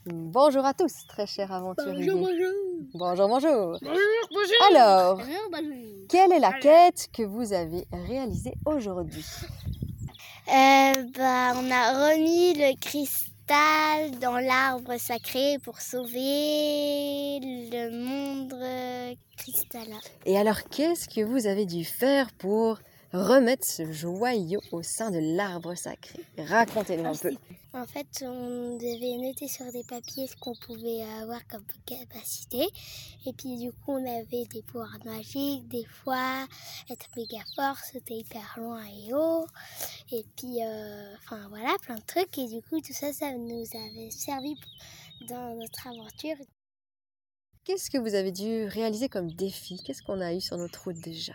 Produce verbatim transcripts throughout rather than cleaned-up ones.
Bonjour à tous, très chers aventuriers. Bonjour, bonjour. Bonjour, bonjour. Bonjour, bonjour. Alors, Bonjour, bonjour. quelle est la quête que vous avez réalisée aujourd'hui? Euh, bah, on a remis le cristal dans l'arbre sacré pour sauver le monde euh, cristallin. Et alors, qu'est-ce que vous avez dû faire pour remettre ce joyau au sein de l'arbre sacré? Racontez-nous un peu. En fait, on devait noter sur des papiers ce qu'on pouvait avoir comme capacité. Et puis du coup, on avait des pouvoirs magiques, des fois être méga fort, sauter hyper loin et haut. Et puis, euh, enfin voilà, plein de trucs. Et du coup, tout ça, ça nous avait servi dans notre aventure. Qu'est-ce que vous avez dû réaliser comme défi? Qu'est-ce qu'on a eu sur notre route déjà?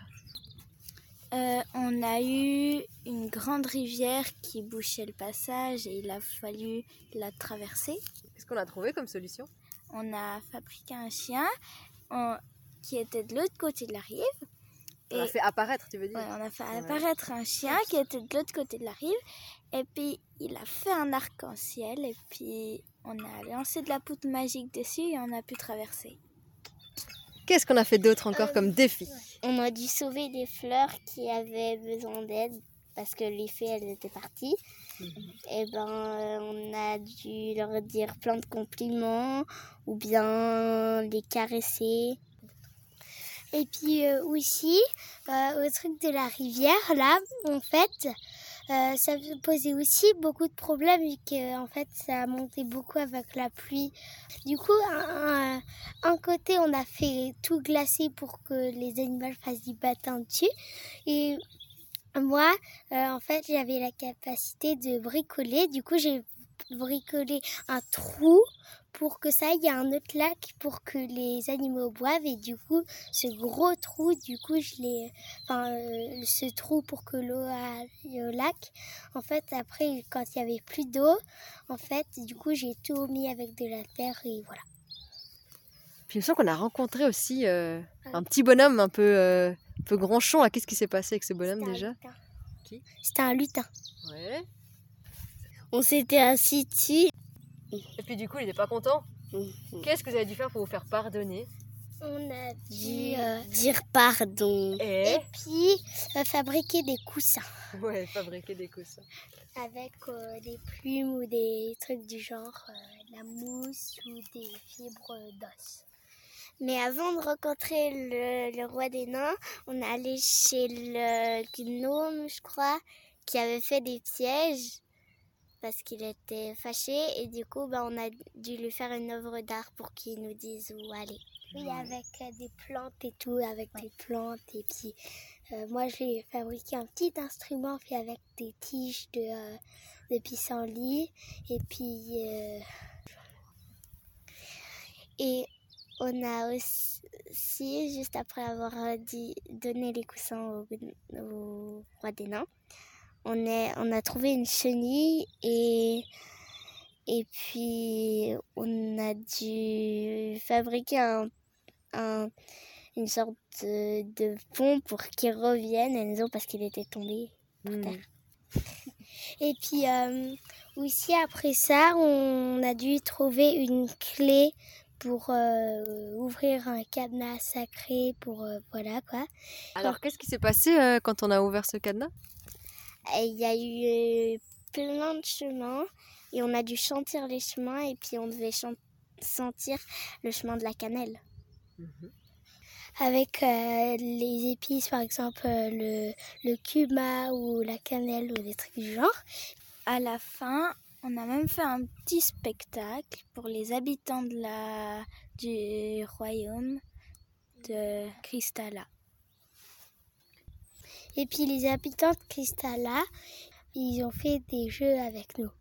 Euh, on a eu une grande rivière qui bouchait le passage et il a fallu la traverser. Qu'est-ce qu'on a trouvé comme solution? On a fabriqué un chien on, qui était de l'autre côté de la rive. On et, a fait apparaître, tu veux dire? Ouais, on a fait ouais. apparaître un chien qui était de l'autre côté de la rive. Et puis, il a fait un arc-en-ciel. Et puis, on a lancé de la poudre magique dessus et on a pu traverser. Qu'est-ce qu'on a fait d'autre encore euh, comme défi? On a dû sauver des fleurs qui avaient besoin d'aide parce que les fées, elles étaient parties. Mm-hmm. Et ben, euh, on a dû leur dire plein de compliments ou bien les caresser. Et puis euh, aussi, euh, au truc de la rivière, là, en fait, euh, ça posait aussi beaucoup de problèmes vu que en fait, ça montait beaucoup avec la pluie. Du coup, un, un, un côté, on a fait tout glacer pour que les animaux fassent du patin dessus. Et moi, euh, en fait, j'avais la capacité de bricoler. Du coup, j'ai bricolé un trou pour que ça aille à un autre lac pour que les animaux boivent. Et du coup, ce gros trou, du coup, je l'ai, enfin, euh, ce trou pour que l'eau aille au lac. En fait, après, quand il y avait plus d'eau, en fait, du coup, j'ai tout mis avec de la terre et voilà. Puis il me semble qu'on a rencontré aussi euh, ah. un petit bonhomme un peu, euh, un peu gronchon. Qu'est-ce qui s'est passé avec ce bonhomme C'était déjà? Qui C'était un lutin. Ouais. On s'était assis dessus. Et puis du coup, il n'était pas content. Mmh. Qu'est-ce que vous avez dû faire pour vous faire pardonner? On a dû euh, dire pardon. Et, Et puis euh, fabriquer des coussins. Ouais, fabriquer des coussins. Avec euh, des plumes ou des trucs du genre, euh, de la mousse ou des fibres d'os. Mais avant de rencontrer le, le roi des nains, on est allé chez le gnome, je crois, qui avait fait des pièges. Parce qu'il était fâché et du coup bah, on a dû lui faire une œuvre d'art pour qu'il nous dise où aller. Oui, avec euh, des plantes et tout, avec ouais. des plantes et puis euh, moi j'ai fabriqué un petit instrument fait avec des tiges de, euh, de pissenlit et puis euh, et on a aussi, juste après avoir dit, donné les coussins au, au roi des nains, On, est, on a trouvé une chenille et, et puis on a dû fabriquer un, un, une sorte de, de pont pour qu'il revienne à la maison parce qu'il était tombé par terre. Mmh. Et puis euh, aussi après ça, on a dû trouver une clé pour euh, ouvrir un cadenas sacré pour euh, voilà quoi. Alors Donc, qu'est-ce qui s'est passé euh, quand on a ouvert ce cadenas? Il y a eu plein de chemins et on a dû sentir les chemins et puis on devait ch- sentir le chemin de la cannelle. Mmh. Avec euh, les épices, par exemple le, le cumin ou la cannelle ou des trucs du genre. À la fin, on a même fait un petit spectacle pour les habitants de la, du royaume de Cristalla. Et puis les habitants de Cristalla, ils ont fait des jeux avec nous.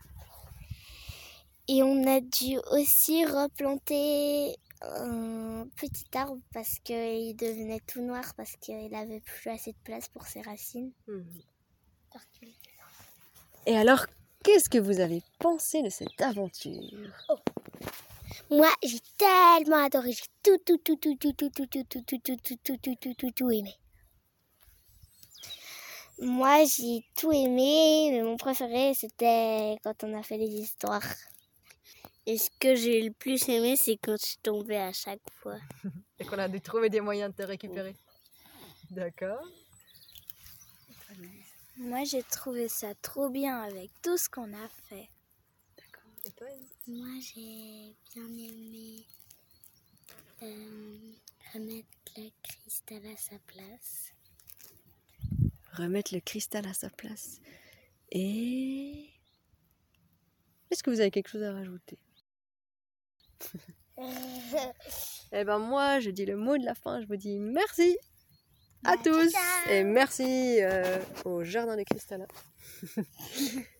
Et on a dû aussi replanter un petit arbre parce qu'il devenait tout noir parce qu'il n'avait plus assez de place pour ses racines. Mmh. Et alors, qu'est-ce que vous avez pensé de cette aventure? Oh. Moi, j'ai tellement adoré, j'ai tout, tout, tout, tout, tout, tout, tout, tout, tout, tout, tout, tout, tout, tout, tout, tout, tout aimé. Moi, j'ai tout aimé, mais mon préféré, c'était quand on a fait les histoires. Et ce que j'ai le plus aimé, c'est quand je tombais à chaque fois. Et qu'on a dû trouver des moyens de te récupérer. D'accord. Moi, j'ai trouvé ça trop bien avec tout ce qu'on a fait. D'accord. Et toi, Elise? Moi, j'ai bien aimé euh, remettre le cristal à sa place. Remettre le cristal à sa place. Et... Est-ce que vous avez quelque chose à rajouter? Eh ben moi, je dis le mot de la fin, je vous dis merci à tous et merci euh, au Jardin des Cristallins.